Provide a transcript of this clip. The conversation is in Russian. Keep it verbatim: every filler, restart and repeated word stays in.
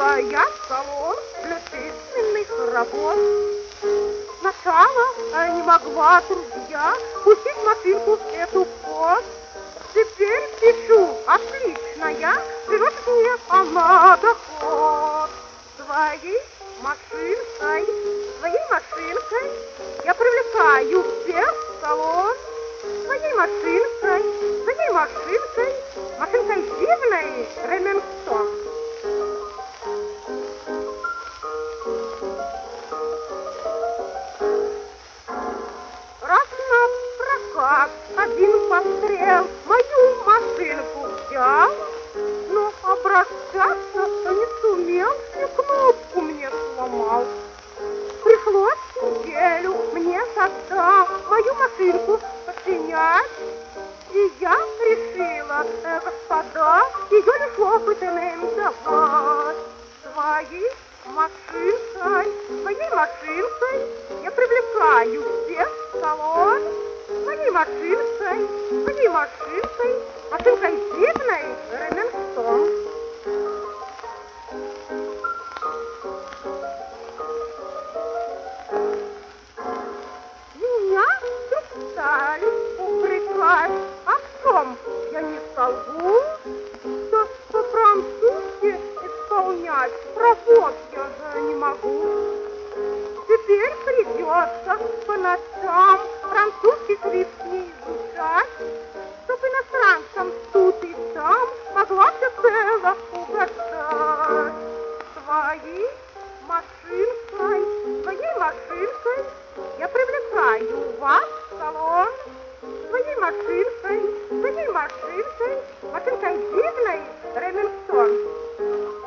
Я салон для письменных работ. Сначала э, не могла, друзья, пустить машинку эту в ход. Теперь пишу отлично я, приносит мне она доход. Своей машинкой, своей машинкой я привлекаю всех в салон. Своей машинкой, своей машинкой, машинкой дивной Ремингтон. Раз на прокат один пострел мою машинку взял, но обращаться не сумел, и кнопку мне сломал. Пришлось неделю мне тогда мою машинку починять, и я решила, э, господа, ее лишь опытным давать. Своей машинкой, своей машинкой я привлекаю всех в салон. Своей машинкой, своей машинкой, машинкой дивной Ремингтон. Меня вдруг стали упрекать, а в чем я не солгу, что по-французски исполнять работ я же не могу. Теперь придется по ночам французский шрифт не изучать, чтобы иностранцам тут и там могла все цело угадать. Своей машинкой, своей машинкой я привлекаю вас в салон. Своей машинкой, своей машинкой, машинкой дивной Ремингтон.